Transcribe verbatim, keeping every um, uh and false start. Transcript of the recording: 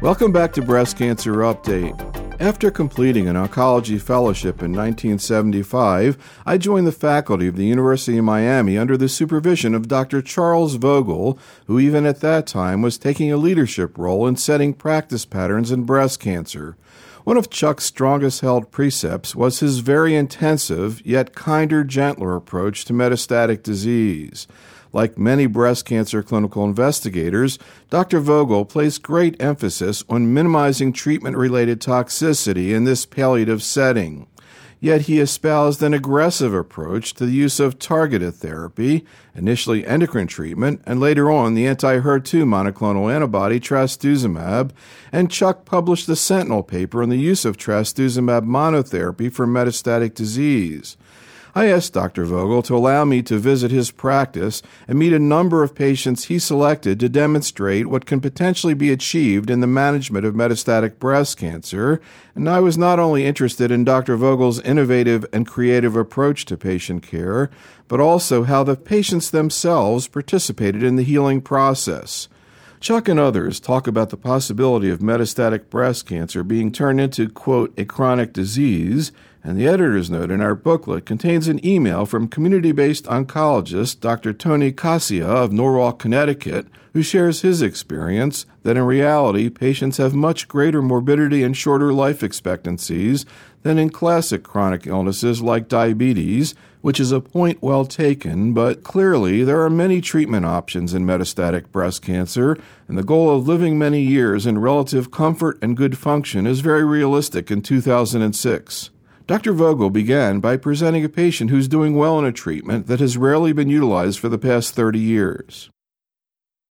Welcome back to Breast Cancer Update. After completing an oncology fellowship in nineteen seventy-five, I joined the faculty of the University of Miami under the supervision of Doctor Charles Vogel, who even at that time was taking a leadership role in setting practice patterns in breast cancer. One of Chuck's strongest held precepts was his very intensive, yet kinder, gentler approach to metastatic disease. Like many breast cancer clinical investigators, Doctor Vogel placed great emphasis on minimizing treatment-related toxicity in this palliative setting. Yet he espoused an aggressive approach to the use of targeted therapy, initially endocrine treatment, and later on the anti-H E R two monoclonal antibody trastuzumab, and Chuck published the Sentinel paper on the use of trastuzumab monotherapy for metastatic disease. I asked Doctor Vogel to allow me to visit his practice and meet a number of patients he selected to demonstrate what can potentially be achieved in the management of metastatic breast cancer, and I was not only interested in Doctor Vogel's innovative and creative approach to patient care, but also how the patients themselves participated in the healing process. Chuck and others talk about the possibility of metastatic breast cancer being turned into, quote, a chronic disease, and the editor's note in our booklet contains an email from community-based oncologist Doctor Tony Cassia of Norwalk, Connecticut, who shares his experience that in reality patients have much greater morbidity and shorter life expectancies than in classic chronic illnesses like diabetes, which is a point well taken, but clearly there are many treatment options in metastatic breast cancer, and the goal of living many years in relative comfort and good function is very realistic in two thousand six. Doctor Vogel began by presenting a patient who's doing well in a treatment that has rarely been utilized for the past thirty years.